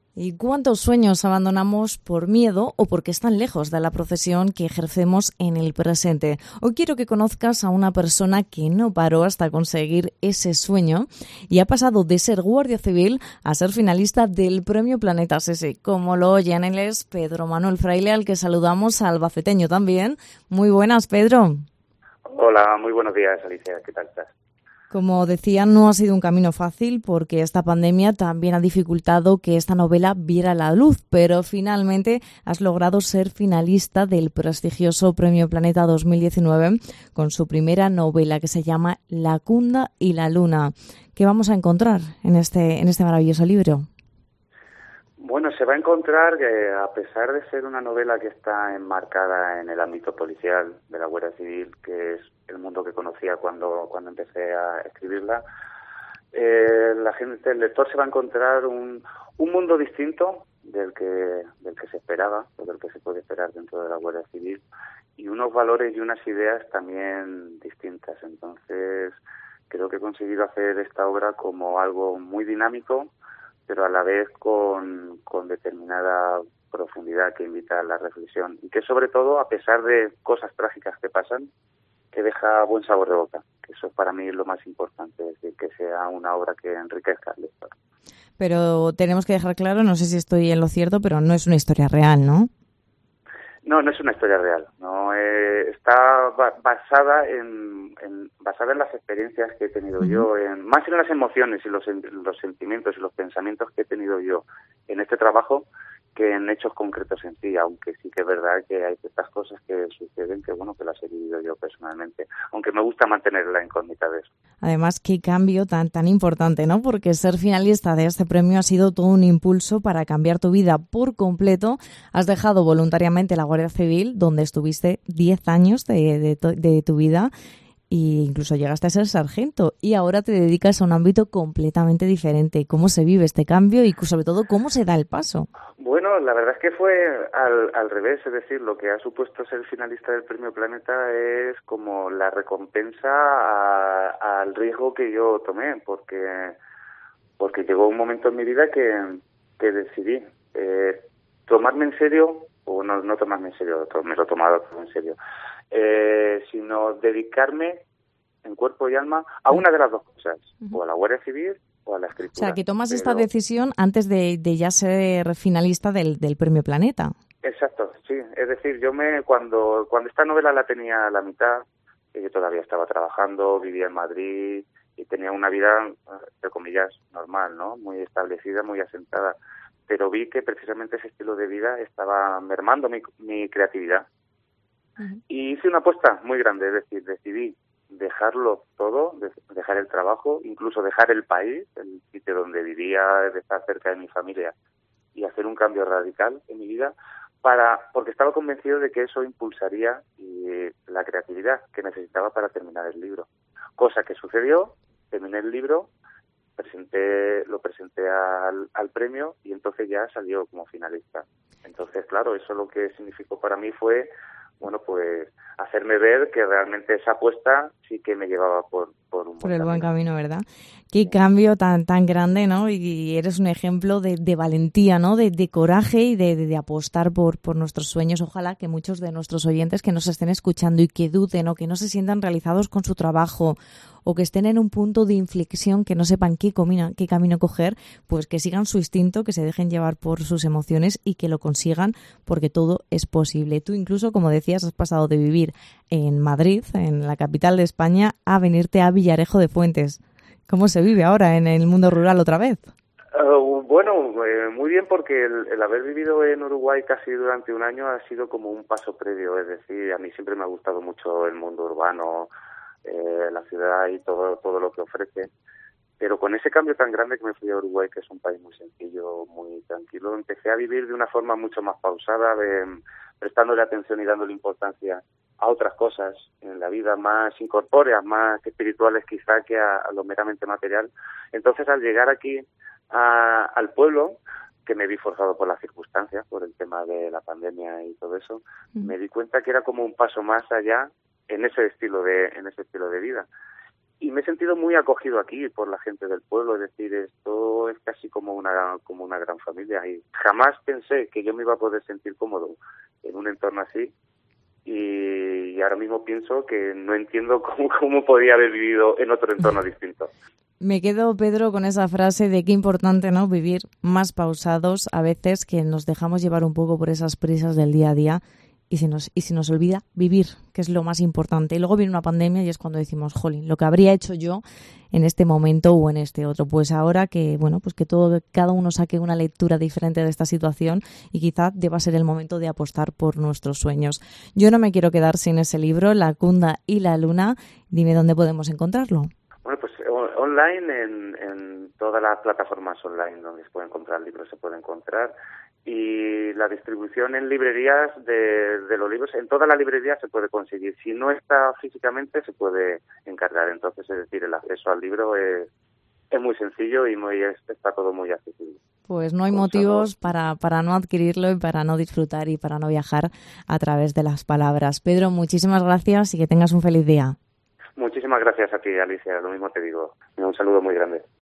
¿Y cuántos sueños abandonamos por miedo o porque están lejos de la profesión que ejercemos en el presente? Hoy quiero que conozcas a una persona que no paró hasta conseguir ese sueño y ha pasado de ser guardia civil a ser finalista del Premio Planeta Sesi. Como lo oyen, él es Pedro Manuel Fraile, al que saludamos, albaceteño también. Muy buenas, Pedro. Hola, muy buenos días, Alicia. ¿Qué tal estás? Como decía, no ha sido un camino fácil porque esta pandemia también ha dificultado que esta novela viera la luz, pero finalmente has logrado ser finalista del prestigioso Premio Planeta 2019 con su primera novela que se llama La Cunda y la Luna. ¿Qué vamos a encontrar en este maravilloso libro? Bueno, se va a encontrar que a pesar de ser una novela que está enmarcada en el ámbito policial de la Guardia Civil, que es el mundo que conocía cuando empecé a escribirla, el lector se va a encontrar un mundo distinto del que se esperaba, o del que se puede esperar dentro de la Guardia Civil, y unos valores y unas ideas también distintas. Entonces, creo que he conseguido hacer esta obra como algo muy dinámico, pero a la vez con determinada profundidad que invita a la reflexión y que sobre todo, a pesar de cosas trágicas que pasan, que deja buen sabor de boca, que eso para mí es lo más importante, es decir, que sea una obra que enriquezca al lector. Pero tenemos que dejar claro, no sé si estoy en lo cierto, pero no es una historia real, ¿no? No, no es una historia real. No está basada en las experiencias que he tenido yo, más en las emociones y los sentimientos y los pensamientos que he tenido yo en este trabajo que en hechos concretos en sí, aunque sí que es verdad que hay ciertas cosas que suceden que que las he vivido yo personalmente, aunque me gusta mantener la incógnita de eso. Además, qué cambio tan importante, ¿no? Porque ser finalista de este premio ha sido todo un impulso para cambiar tu vida por completo. Has dejado voluntariamente la Guardia Civil, donde estuviste 10 años de tu vida, e incluso llegaste a ser sargento, y ahora te dedicas a un ámbito completamente diferente. ¿Cómo se vive este cambio y sobre todo cómo se da el paso? Bueno, la verdad es que fue al revés, es decir, lo que ha supuesto ser finalista del Premio Planeta es como la recompensa al riesgo que yo tomé, porque llegó un momento en mi vida que decidí tomarme en serio, o no tomarme en serio, me lo he tomado todo en serio, sino dedicarme en cuerpo y alma a una de las dos cosas, o a la Guardia Civil o a la escritura. O sea, que tomas esta decisión antes de ya ser finalista del Premio Planeta. Exacto, sí. Es decir, cuando esta novela la tenía a la mitad, yo todavía estaba trabajando, vivía en Madrid y tenía una vida, entre comillas, normal, ¿no? Muy establecida, muy asentada. Pero vi que precisamente ese estilo de vida estaba mermando mi creatividad. Y hice una apuesta muy grande, es decir, decidí dejarlo todo, dejar el trabajo, incluso dejar el país, el sitio donde vivía, de estar cerca de mi familia, y hacer un cambio radical en mi vida, porque estaba convencido de que eso impulsaría la creatividad que necesitaba para terminar el libro. Cosa que sucedió, terminé el libro, lo presenté al premio y entonces ya salió como finalista. Entonces, claro, eso lo que significó para mí fue, pues hacerme ver que realmente esa apuesta sí que me llevaba por el buen camino, ¿verdad? Qué cambio tan grande, ¿no? Y eres un ejemplo de valentía, ¿no? De coraje y de apostar por nuestros sueños. Ojalá que muchos de nuestros oyentes que nos estén escuchando y que duden o que no se sientan realizados con su trabajo o que estén en un punto de inflexión, que no sepan qué camino coger, pues que sigan su instinto, que se dejen llevar por sus emociones y que lo consigan, porque todo es posible. Tú incluso, como decías, has pasado de vivir en Madrid, en la capital de España, a venirte a Villarejo de Fuentes. ¿Cómo se vive ahora en el mundo rural otra vez? Muy bien, porque el haber vivido en Uruguay casi durante un año ha sido como un paso previo, es decir, a mí siempre me ha gustado mucho el mundo urbano, la ciudad y todo lo que ofrece, pero con ese cambio tan grande que me fui a Uruguay, que es un país muy sencillo, muy tranquilo, empecé a vivir de una forma mucho más pausada, prestándole atención y dándole importancia a otras cosas en la vida, más incorpóreas, más espirituales quizá que a lo meramente material. Entonces, al llegar aquí al pueblo, que me vi forzado por las circunstancias, por el tema de la pandemia y todo eso, me di cuenta que era como un paso más allá en ese estilo de vida. y me he sentido muy acogido aquí por la gente del pueblo, es decir, esto es casi como una gran familia, y jamás pensé que yo me iba a poder sentir cómodo en un entorno así, y ahora mismo pienso que no entiendo cómo podía haber vivido en otro entorno distinto. Me quedo, Pedro, con esa frase de qué importante, ¿no?, vivir más pausados a veces, que nos dejamos llevar un poco por esas prisas del día a día y se nos olvida vivir, que es lo más importante. Y luego viene una pandemia y es cuando decimos, jolín, lo que habría hecho yo en este momento o en este otro. Pues ahora que, bueno, pues que cada uno saque una lectura diferente de esta situación y quizá deba ser el momento de apostar por nuestros sueños. Yo no me quiero quedar sin ese libro, La Cunda y la Luna. Dime dónde podemos encontrarlo. Bueno, pues online, en todas las plataformas online donde se puede encontrar libros se puede encontrar, y la distribución en librerías de los libros, en todas las librerías se puede conseguir. Si no está físicamente, se puede encargar. Entonces, es decir, el acceso al libro es muy sencillo y está todo muy accesible. Pues no hay motivos para no adquirirlo y para no disfrutar y para no viajar a través de las palabras. Pedro, muchísimas gracias y que tengas un feliz día. Muchísimas gracias a ti, Alicia. Lo mismo te digo. Un saludo muy grande.